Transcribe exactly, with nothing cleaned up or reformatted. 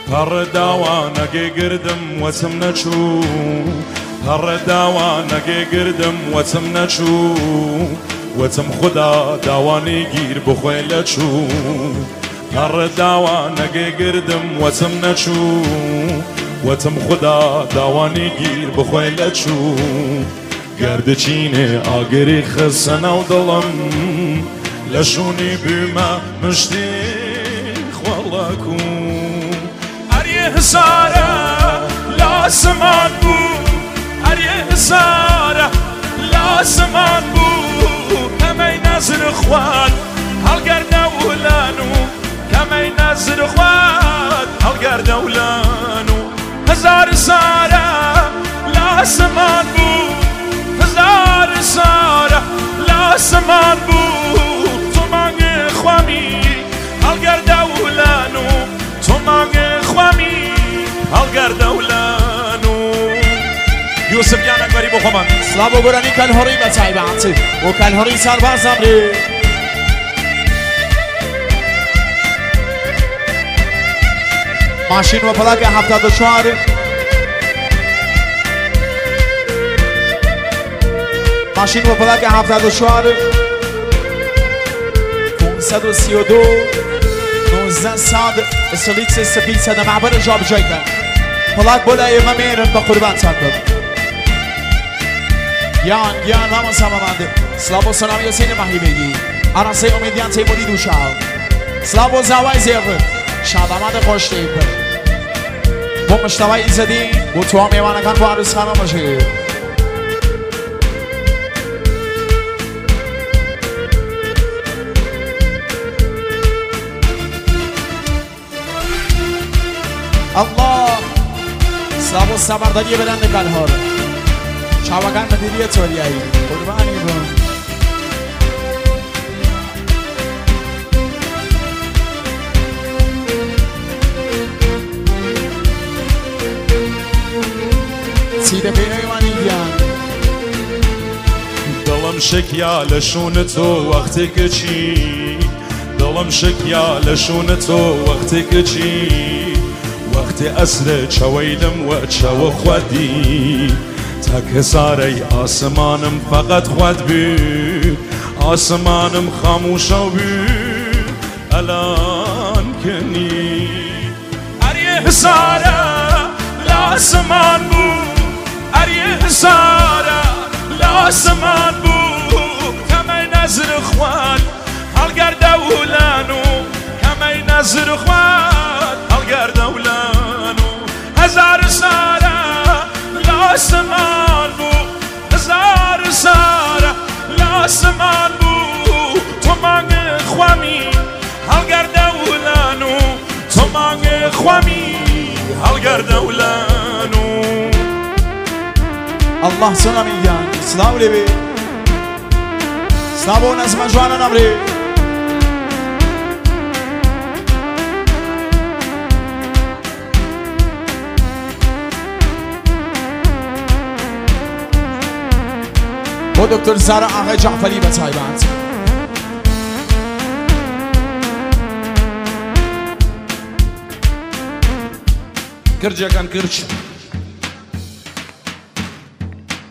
پر داوانگی گردم وسم نچو پر داوانگی گردم وسم نچو وتم خدا داوانی گیر بخوی لچو پر داوانگی گردم وتم نچو وتم خدا داوانی گیر بخوی لچو گرد چینه آگری خسن و دلم لشونی بیما مشتی خوالاکو اریه حساره لاسمان بو اریه حساره لاسمان بو کمی نظر خواد هلگر دولانو کمی نظر خواد هلگر دولانو هزار ساره لاسمان بو هزار ساره لاسمان بو تو مانگ خوامی هلگر دولانو تو مانگ خوامی هلگر دولانو یوسف جان اکبری بخوام سلام و برانی کلهوری به تایبات و کلهوری سرباز امری ماشین و پلاک هفتاد و چهار ماشین و پلاک هفتاد و چهار پانصد و سی و دو نوزده صد استولیکس سفید صد معبر جاب جای کن پلاک بلای ممیرن با قربان سندم یان یان همون سمامنده سلام و سلامی حسین محیبگی عرصه امیدیان تیموری دوشاو سلام و زوای زیغ شادامد خوش تیپ با مشتوی ایزدی و تو هم ایوانکان با عروس خانم باشه الله سلام و سبرداری برند کلهار شاوگان مدیریت توریایی قربانی بون سیده پینه ایمانی بیان دلم شکیا لشون تو وقتی که چی دلم شکیا لشون تو وقتی که چی وقتی اصل چویدم و چو خودی تک ساری آسمانم فقط خود بی آسمانم خاموش و بی الان کنی اریه ساره لاسمان بو اریه ساره لاسمان بو کمی نظر خواد هلگر دولانو کمی نظر خواد هلگر دولانو هزار ساره لاسمان بو هزار ساره لاسمان بو تو مانگ خوامی هلگر دولانو تو مانگ خوامی هلگر دولانو الله سلام ایان سلام لیبی سلام و نظم جوانا نمری و دکتر زارا آقای جعفری به تایبات کرجا کن کرج